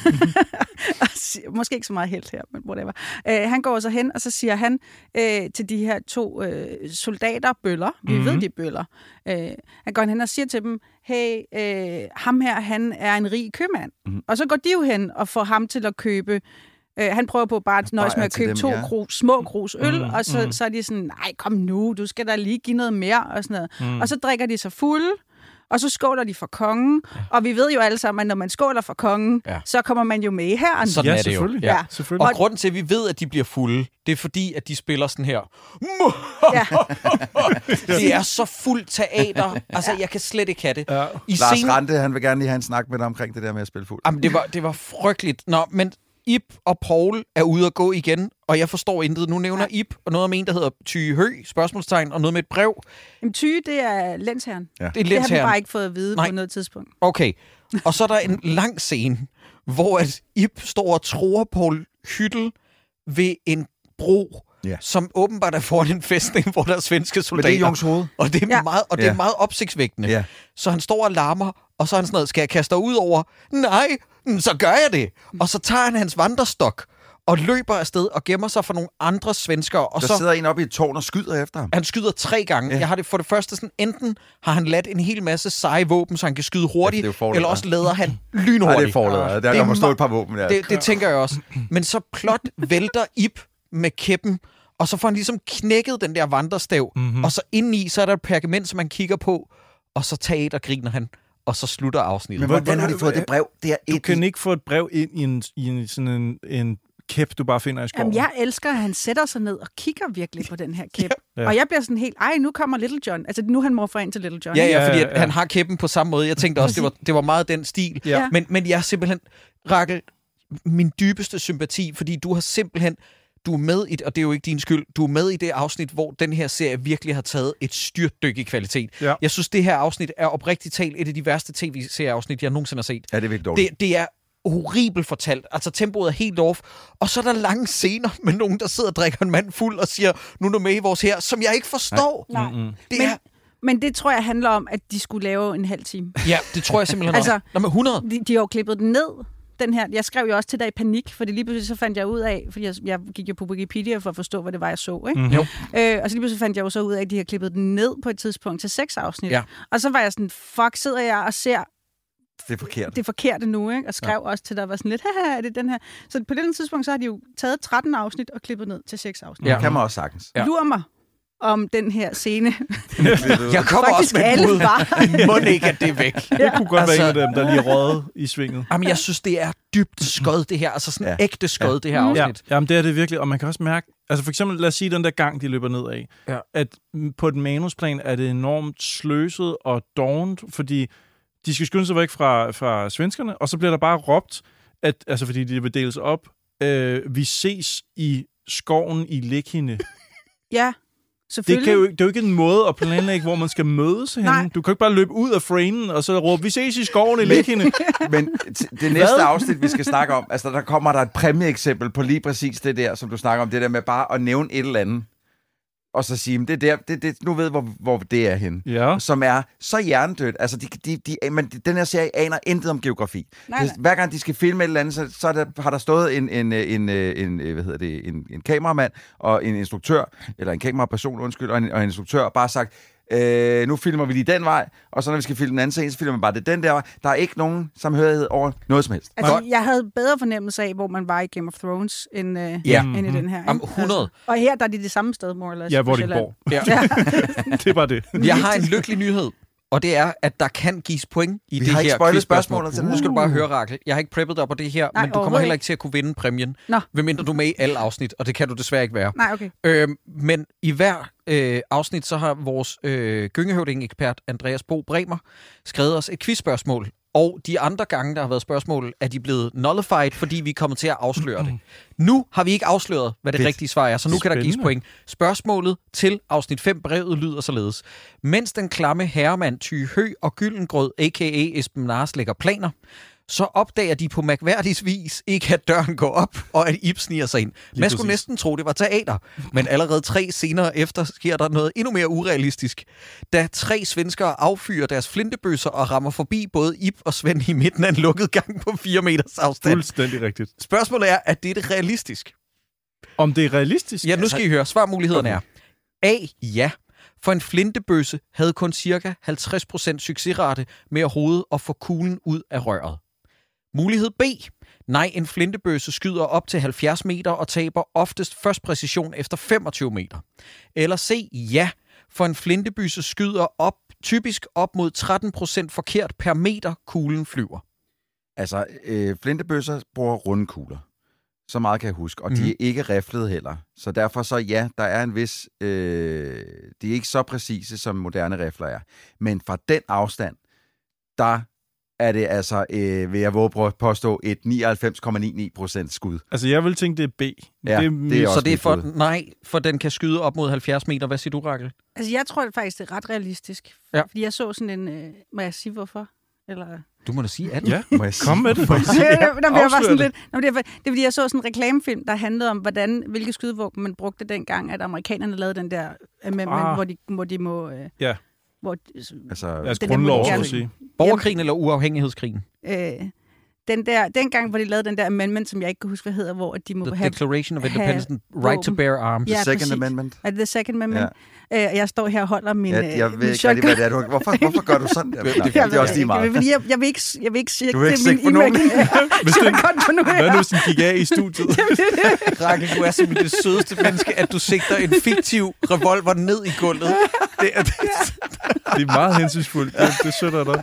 Og siger- Måske ikke så meget helt her, men whatever. Øh, han går så hen, og så siger han øh, til de her to øh, soldater, bøller, vi Mhm. mm-hmm. ved, de er bøller. Øh, han går hen og siger til dem, hey, øh, ham her, han er en rig købmand. Mhm. Mm-hmm. Og så går de jo hen og får ham til at købe. Øh, han prøver på bare at nøjes Bajer med at til købe dem, to ja. krus, små krus øl, Mm, og så, mm. så er de sådan, nej, kom nu, du skal da lige give noget mere, og sådan noget. Mm. Og så drikker de sig fulde, og så skåler de for kongen. Ja. Og vi ved jo alle sammen, at når man skåler for kongen, Ja. ja. så kommer man jo med i hæren. Sådan Ja, er det jo. selvfølgelig. Ja. Ja. selvfølgelig. Og grunden til, at vi ved, at de bliver fulde, det er fordi, at de spiller sådan her. Ja. Det er så fuldt teater. Altså, jeg kan slet ikke have det. Ja. I Lars scenen- Rante, han vil gerne lige have en snak med dig omkring det der med at spille fuld. Jamen, det var, det var frygteligt. Nå, men Ib og Poul er ude at gå igen, og jeg forstår intet. Nu nævner Ib og noget om en, der hedder Tyge Hø, spørgsmålstegn, og noget med et brev. Jamen, Tyge, det er lensherren. Ja. Det er Det har vi lensherren. bare ikke fået at vide Nej. på noget tidspunkt. Okay. Og så er der en lang scene, hvor at Ib står og tror Poul Hyttel ved en bro, Ja. som åbenbart er foran en fæstning, hvor der er svenske Men soldater. det er Jungs hoved. Og det er, Ja. meget, og det er Ja. meget opsigtsvækkende. Ja. Så han står og larmer, og så er han sådan noget, skal jeg kaste dig ud over? Nej, mm, så gør jeg det. Og så tager han hans vandrestok, og løber afsted og gemmer sig for nogle andre svenskere. Og der så sidder en oppe i et tårn og skyder efter ham. Han skyder tre gange. Ja. Jeg har det for det første sådan, enten har han ladt en hel masse seje våben, så han kan skyde hurtigt, ja, eller også lader han lynhurtigt. Nej, det er forladet. Der kommer stå et par våben der. Det, det tænker jeg også. Men så plot vælter Ib med kæppen, og så får han ligesom knækket den der vandrestav, mm-hmm. og så indeni, så er der et pergament, som man kigger på, og så teater griner han, og så slutter afsnittet. Men hvordan har de fået det brev? Det er du et... kan ikke få et brev ind i, en, i en, sådan en, en kæp, du bare finder i skoven. Jamen, jeg elsker, at han sætter sig ned og kigger virkelig på den her kæp. Ja. Ja. Og jeg bliver sådan helt, ej, nu kommer Little John. Altså, nu han morfer ind til Little John. Ja, ja, fordi ja, ja. han har kæppen på samme måde. Jeg tænkte også, det var, det var meget den stil. Ja. Men, men jeg er simpelthen, Rakel, min dybeste sympati, fordi du har simpelthen, du er med i, og det er jo ikke din skyld, du er med i det afsnit, hvor den her serie virkelig har taget et styrtdyk i kvalitet. Ja. Jeg synes, det her afsnit er oprigtigt talt et af de værste tv-serieafsnit, jeg nogensinde har set. Ja, det er virkelig dårligt. Det, det er horribelt fortalt. Altså, tempoet er helt off. Og så er der lange scener med nogen, der sidder og drikker en mand fuld og siger, nu er du med i vores her, som jeg ikke forstår. Nej. Mm-hmm. Det Men, er... men det tror jeg handler om, at de skulle lave en halv time. Ja, det tror jeg simpelthen Altså, også. Nå, med hundrede. De, de har jo klippet den ned, den her. Jeg skrev jo også til dig i panik, fordi lige pludselig så fandt jeg ud af, fordi jeg, jeg gik jo på Wikipedia for at forstå, hvad det var, jeg så, ikke? Mm-hmm. Jo. Øh, og så lige pludselig fandt jeg jo så ud af, at de har klippet den ned på et tidspunkt til seks afsnit. Ja. Og så var jeg sådan, fuck, sidder jeg og ser Det er forkert. det forkerte nu, ikke? Og skrev ja. også til dig, var sådan lidt, haha, er det den her? Så på det tidspunkt, så har de jo taget tretten afsnit og klippet ned til seks afsnit. Ja. Det kan man også sagtens. Ja. Lur mig om den her scene. Jeg kommer Faktisk også med alle et bud. var. Må ikke, at det er væk. Det kunne godt Altså- være en af dem, der lige røget i svinget. Jamen, jeg synes, det er dybt skød, det her. Altså sådan Ja. ægte skød, Ja. det her Ja, afsnit. jamen det er det virkelig, og man kan også mærke, altså for eksempel, lad os sige den der gang, de løber ned af, Ja. at på et manusplan er det enormt sløset og dovent, fordi de skal skynde sig væk fra, fra svenskerne, og så bliver der bare råbt, at, altså fordi de vil deles op, øh, vi ses i skoven i Lekhine. Ja, Det, selvfølgelig. kan jo, det er jo ikke en måde at planlægge, hvor man skal mødes henne. Nej. Du kan ikke bare løbe ud af framen, og så råbe, vi ses i skoven i Lekhine. Men t- det næste afsnit, vi skal snakke om, altså der kommer der et præmieeksempel på lige præcis det der, som du snakker om, det der med bare at nævne et eller andet, og så sige, det der, det, det, nu ved hvor, hvor det er henne. Ja. Som er så hjernedødt. Altså, de, de, de, men den her serie aner intet om geografi. Nej, Det, nej. hver gang de skal filme et eller andet, så, så er der, har der stået en, en, en, en, en, hvad hedder det, en, en kameramand og en instruktør, eller en kameraperson, undskyld, og en, og en instruktør, og bare sagt, øh, nu filmer vi lige den vej, og så når vi skal filme den anden scene, så filmer man bare det den der vej. Der er ikke nogen samhørighed over noget som helst. Altså, jeg havde bedre fornemmelse af, hvor man var i Game of Thrones, end, øh, Ja. end i den her. Jamen, ikke? hundrede. Altså, og her der er de det samme sted, more or less. Ja, på hvor de Sjælland. bor. Ja. Ja. Det er bare det. Jeg har en lykkelig nyhed, og det er, at der kan gives point i Vi det har her ikke spoilet quizspørgsmål. spørgsmålet til den Nu her. skal du bare høre, Rakel. Jeg har ikke preppet dig på det her, Nej, men du kommer overhovedet heller ikke til at kunne vinde præmien, Nå. medmindre du er med i alle afsnit, og det kan du desværre ikke være. Nej, okay. Øhm, men i hver øh, afsnit, så har vores øh, gyngehøvding-ekspert Andreas Bo Bremer skrevet os et quizspørgsmål. Og de andre gange, der har været spørgsmål, er de blevet nullified, fordi vi er kommet til at afsløre det. Nu har vi ikke afsløret, hvad det Fedt. rigtige svar er, så nu kan der gives Spændende. point. Spørgsmålet til afsnit fem, brevet lyder således. Mens den klamme herremand Ty Hø og Gyllengrød, a k a. Esben Nars, lægger planer, så opdager de på mærkværdig vis ikke, at døren går op, og at Ib sniger sig ind. Man skulle præcis. næsten tro, det var teater, men allerede tre scener efter sker der noget endnu mere urealistisk. Da tre svenskere affyrer deres flintebøsser og rammer forbi både Ib og Svend i midten af en lukket gang på fire meters afstand. Fuldstændig rigtigt. Spørgsmålet er, at det er det realistisk? Om det er realistisk? Ja, nu skal I høre. Svarmulighederne Okay. er A. Ja. For en flintebøsse havde kun cirka halvtreds procent succesrate med at hovedet og få kuglen ud af røret. Mulighed B. Nej, en flintebøsse skyder op til halvfjerds meter og taber oftest først præcision efter femogtyve meter. Eller C. Ja. For en flintebøsse skyder op typisk op mod tretten procent forkert per meter kuglen flyver. Altså, øh, flintebøsser bruger runde kugler. Så meget kan jeg huske. Og mm. de er ikke riflede heller. Så derfor så ja, der er en vis... Øh, de er ikke så præcise, som moderne rifler er. Men fra den afstand, der er det altså, øh, vil jeg våge på at påstå, et nioghalvfems komma ni procent skud. Altså, jeg vil tænke, det er B. Ja, det er, det er også Så det er mit for, bud. nej, for den kan skyde op mod halvfjerds meter. Hvad siger du, Rakel? Altså, jeg tror faktisk, det er ret realistisk. Ja. Fordi jeg så sådan en... Øh, må jeg sige, hvorfor? Eller... Du må da sige atten. Ja, Må jeg sige? kom med det. der bliver jeg bare Afslør sådan det. lidt... Nå, det, er, det er fordi, jeg så sådan en reklamefilm, der handlede om, hvordan, hvilke skydevåben man brugte dengang, at amerikanerne lavede den der amendment, Ah. hvor, de, hvor de må... Øh, Ja. hvor, Altså, Deres Det er det, grundlov, må de så gerne. at sige. Borgerkrigen eller uafhængighedskrigen? øh, den der, dengang, hvor de lavede den der amendment, som jeg ikke kan huske, hvad hedder, hvor de må The have... Declaration of Independence, right to bear arms. Ja, The Second præcis. Amendment. Er det The Second Amendment? Ja. Øh, jeg står her og holder min... Ja, jeg ved min ikke rigtig, hvad det er. Du, hvorfor, hvorfor gør du sådan? Der? Det, det, det er også lige meget. Jeg, jeg, jeg, vil ikke, jeg vil ikke sige, du vil ikke det er min på nogen. Hvis den, hvad nu, hvis den gik af i studiet? Rakel, du er simpelthen det sødeste menneske, at du sigter en fiktiv revolver ned i gulvet. Det er, det, det er meget hensynsfuldt. Det, det søtter dig.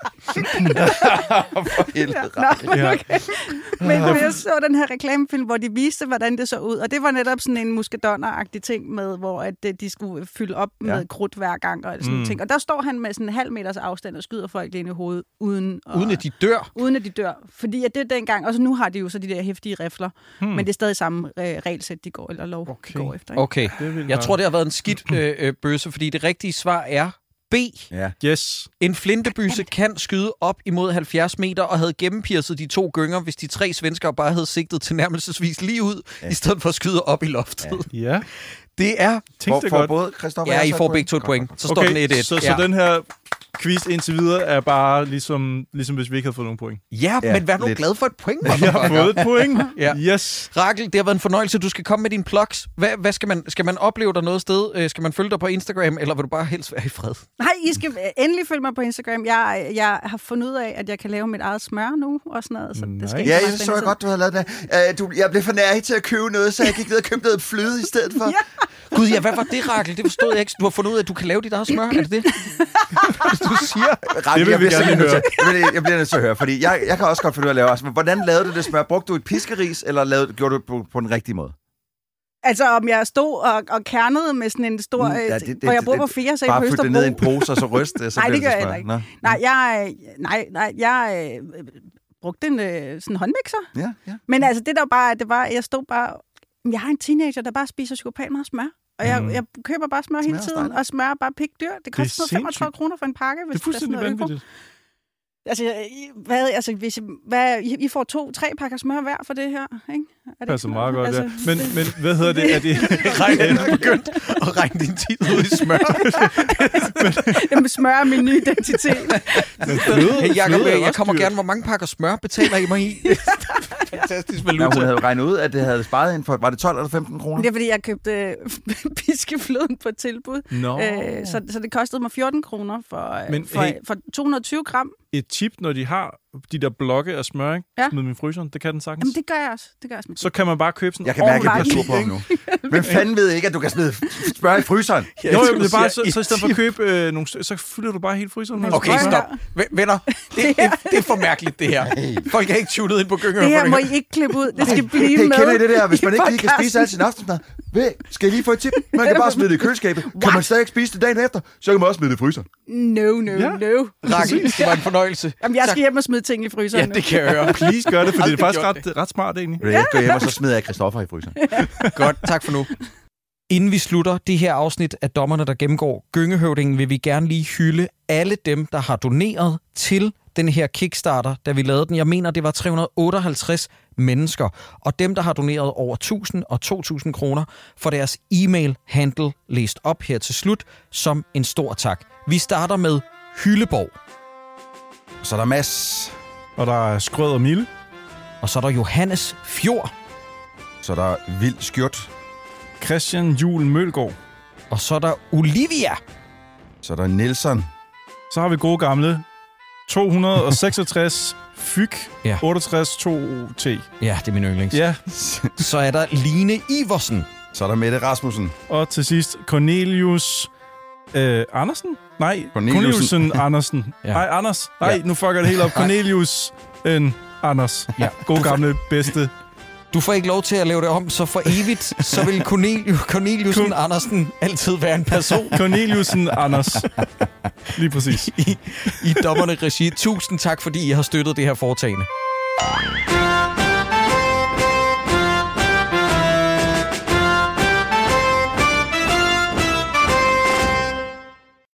For helvede, Nå, okay. Men jeg så den her reklamefilm, hvor de viste, hvordan det så ud. Og det var netop sådan en muskedonner-agtig ting med, hvor at de skulle fylde op med ja. krudt hver gang og sådan mm. ting. Og der står han med sådan en halv meters afstand og skyder folk ind i hovedet, uden, og, uden at de dør? Uden at de dør. Fordi at det er dengang, og så nu har de jo så de der heftige rifler, hmm. men det er stadig samme øh, regelsæt, de går, eller lov, okay. de går efter. Ikke? Okay, jeg tror, det har været en skidt øh, øh, bøsse, fordi det rigtige svar er... B. Ja. Yes. En flintebyse kan skyde op imod halvfjerds meter og havde gennempirset de to gynger, hvis de tre svenskere bare havde sigtet tilnærmelsesvis lige ud, ja. i stedet for at skyde op i loftet. Ja. ja. Det er... For, for både Christoffer ja, I får begge to et point. Så står okay, den et et. Så, ja. så den her quiz indtil videre er bare ligesom, ligesom hvis vi ikke havde fået nogen point. Ja, ja men vær nu lidt. glad for et point. Jeg har fået et point. ja. Yes. Rakel, det har været en fornøjelse. Du skal komme med dine plugs. Hvad, hvad skal man skal man opleve dig noget sted? Skal man følge dig på Instagram, eller vil du bare helst være i fred? Nej, I skal endelig følge mig på Instagram. Jeg, jeg har fundet ud af, at jeg kan lave mit eget smør nu og sådan noget. Så det skal ja, jeg så jeg godt, du havde lavet det. Uh, du, jeg blev for nær til at købe noget, så jeg gik ned og købte noget fløde i stedet for. ja. Gud, ja, hvad var det, Rakel? Det forstod jeg ikke. Du har fundet ud af, at du kan lave dit eget smør. Er det det? Du siger... Rakel, det vil jeg, jeg, høre. Jeg, jeg bliver nødt til at høre, fordi jeg, jeg kan også godt finde ud af at lave også. Men hvordan lavede du det smør? Brugte du et piskeris, eller lavede, gjorde du det på, på den rigtige måde? Altså, om jeg stod og, og kernede med sådan en stor... Mm, ja, det, det, hvor jeg bor på fire, så bare på Østerbro. Bare fyldte det ned i en pose, og så ryste det, så nej, det gør det jeg ikke. Nå. Nej, jeg, nej, nej, jeg øh, brugte en øh, sådan håndmixer. Ja, ja. Men altså, det der bare, det var, jeg stod bare... Jeg har en teenager, der bare spiser psykopat meget smør. Og jeg, mm. jeg køber bare smør, smør hele tiden, og smør bare pikdyr. Det koster femogtredive kroner for en pakke, hvis det er fuldstændig vanvittigt. Altså, hvad, altså hvis, hvad, I får to, tre pakker smør hver for det her, ikke? Er det altså meget godt, altså, ja. Men, men hvad hedder det? Er det regn er begyndt at regne din tid ud i smør? Jamen, smør er min nye identitet. Fløde, hey, Jacob, jeg, jeg kommer gerne. Hvor mange pakker smør betaler I mig i? Fantastisk valuta. Ja, hun havde regnet ud, at det havde sparet ind for, var det tolv eller femten kroner? Det er, fordi jeg købte piskefløden på tilbud. No. Øh, så, så det kostede mig fjorten kroner for, Men, for, hey, for to hundrede og tyve gram. Et tip, når de har de der blokke af smør, ikke? Ja. Smid min fryseren, det kan den sagtens. Jamen, det gør jeg også. Det gør jeg også så kan man bare købe sådan... Jeg kan mærke, at jeg bliver sur på ham nu. Men fanden ved ikke, at du kan smide smør i fryseren. Ja, jo, jo, det er bare, så, så i stedet for at købe øh, nogle så fylder du bare helt fryseren. Okay, stop. Venner, det, det, det er for mærkeligt, det her. Folk er ikke tunet ind på gynger. Det her må I ikke klippe ud. Det skal blive hey, med. Kender I det der, hvis man ikke lige kan spise alt sin aftensmad? Ved, skal jeg lige få et tip? Man kan bare smide det i køleskabet. What? Kan man stadig ikke spise det dagen efter, så kan man også smide det i fryseren. No, no, ja. no. Rakel, det var en fornøjelse. Jamen, jeg skal hjem og smide ting i fryseren. Ja, det kan jeg høre. Please gør det, for det er faktisk ret, ret smart egentlig. Ja. Jeg går hjem, og så smider jeg Christoffer i fryseren. Godt, tak for nu. Inden vi slutter det her afsnit af Dommerne, der gennemgår Gyngehøvdingen, vil vi gerne lige hylde alle dem, der har doneret til den her Kickstarter, da vi lavede den. Jeg mener, det var tre hundrede og otteoghalvtreds mennesker. Og dem, der har doneret over tusind og to tusind kroner, for deres e-mail-handle læst op her til slut som en stor tak. Vi starter med Hylleborg. Så er der Mads. Og der er Skrød og Mille. Og så er der Johannes Fjord. Så er der Vild Skjort. Christian Juhl Mølgaard. Og så er der Olivia. Så er der Nielsen. Så har vi gode gamle to hundrede og seksogtres Fyg, ja. otteogtres to T. Ja, det er min yndlings. Ja. Så er der Line Iversen. Så er der Mette Rasmussen. Og til sidst Cornelius øh, Andersen? Nej, Corneliusen Andersen. Ja. Nej, Anders. Nej, ja. Nu fucker det helt op. Cornelius øh, Anders. Ja. God gamle, bedste. Du får ikke lov til at lave det om, så for evigt, så vil Cornelius, Corneliusen Andersen altid være en person. Corneliusen Anders. Lige præcis. I, i Dommerne Regi. Tusind tak, fordi I har støttet det her foretagende.